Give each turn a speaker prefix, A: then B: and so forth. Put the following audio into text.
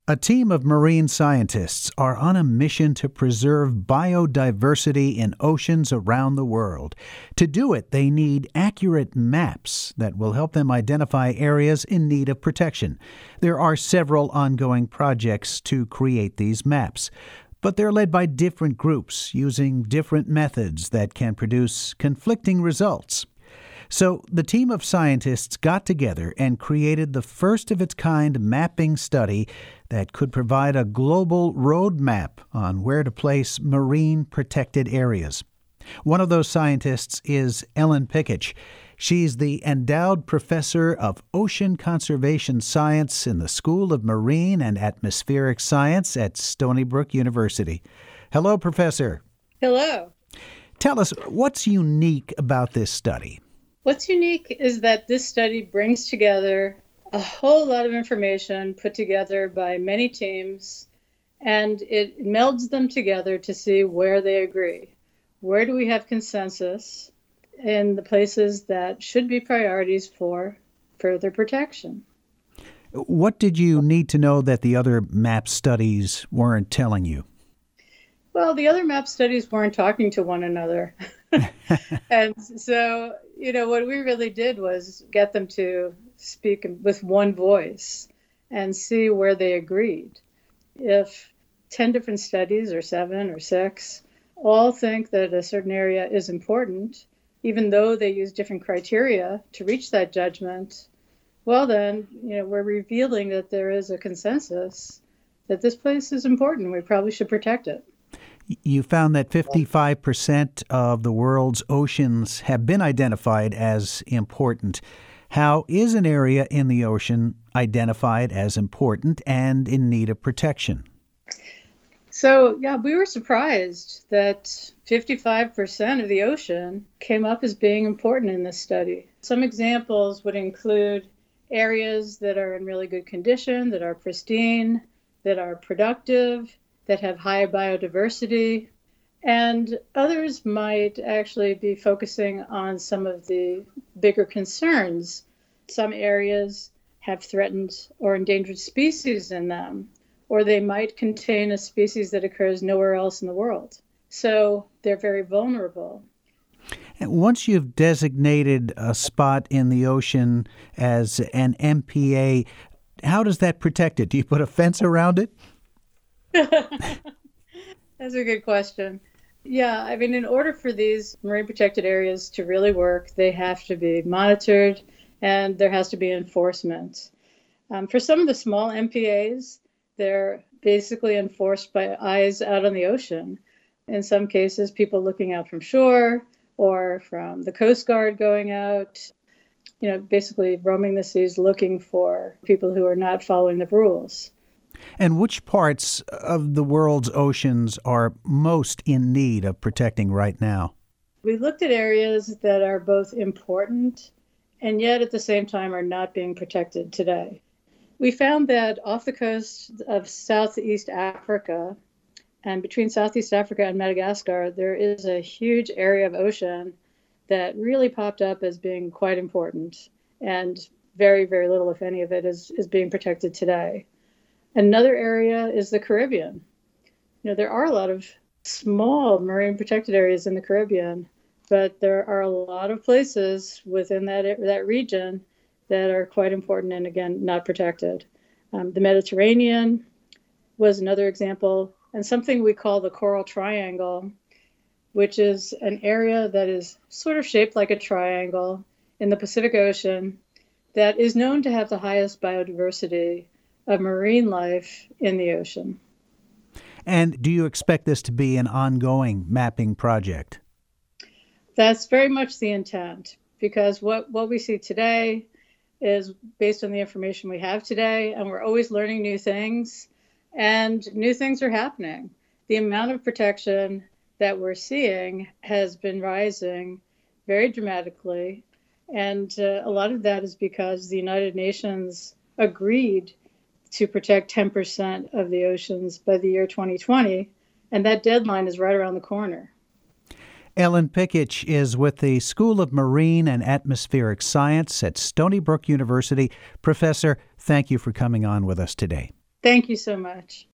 A: A team of marine scientists are on a mission to preserve biodiversity in oceans around the world. To do it, they need accurate maps that will help them identify areas in need of protection. There are several ongoing projects to create these maps, but they're led by different groups using different methods that can produce conflicting results. So the team of scientists got together and created the first-of-its-kind mapping study that could provide a global roadmap on where to place marine protected areas. One of those scientists is Ellen Pikich. She's the endowed professor of ocean conservation science in the School of Marine and Atmospheric Science at Stony Brook University. Hello, Professor.
B: Hello.
A: Tell us, what's unique about this study?
B: What's unique is that this study brings together a whole lot of information put together by many teams, and it melds them together to see where they agree. Where do we have consensus in the places that should be priorities for further protection?
A: What did you need to know that the other map studies weren't telling you?
B: Well, the other map studies weren't talking to one another. And so, what we really did was get them to speak with one voice and see where they agreed. If 10 different studies, or 7 or 6, all think that a certain area is important, even though they use different criteria to reach that judgment, well then, we're revealing that there is a consensus that this place is important. We probably should protect it.
A: You found that 55% of the world's oceans have been identified as important. How is an area in the ocean identified as important and in need of protection?
B: So, we were surprised that 55% of the ocean came up as being important in this study. Some examples would include areas that are in really good condition, that are pristine, that are productive, that have high biodiversity, and others might actually be focusing on some of the bigger concerns. Some areas have threatened or endangered species in them, or they might contain a species that occurs nowhere else in the world. So they're very vulnerable.
A: And once you've designated a spot in the ocean as an MPA, how does that protect it? Do you put a fence around it?
B: That's a good question. In order for these marine protected areas to really work, they have to be monitored and there has to be enforcement. For some of the small MPAs, they're basically enforced by eyes out on the ocean. In some cases, people looking out from shore or from the Coast Guard going out, basically roaming the seas looking for people who are not following the rules.
A: And which parts of the world's oceans are most in need of protecting right now?
B: We looked at areas that are both important and yet at the same time are not being protected today. We found that off the coast of Southeast Africa and between Southeast Africa and Madagascar, there is a huge area of ocean that really popped up as being quite important, and very, very little, if any of it, is being protected today. Another area is the Caribbean. There are a lot of small marine protected areas in the Caribbean, but there are a lot of places within that region that are quite important and, again, not protected. The Mediterranean was another example, and something we call the Coral Triangle, which is an area that is sort of shaped like a triangle in the Pacific Ocean that is known to have the highest biodiversity of marine life in the ocean.
A: And do you expect this to be an ongoing mapping project?
B: That's very much the intent, because what we see today is based on the information we have today, and we're always learning new things, and new things are happening. The amount of protection that we're seeing has been rising very dramatically, and a lot of that is because the United Nations agreed to protect 10% of the oceans by the year 2020, and that deadline is right around the corner.
A: Ellen Pikich is with the School of Marine and Atmospheric Science at Stony Brook University. Professor, thank you for coming on with us today.
B: Thank you so much.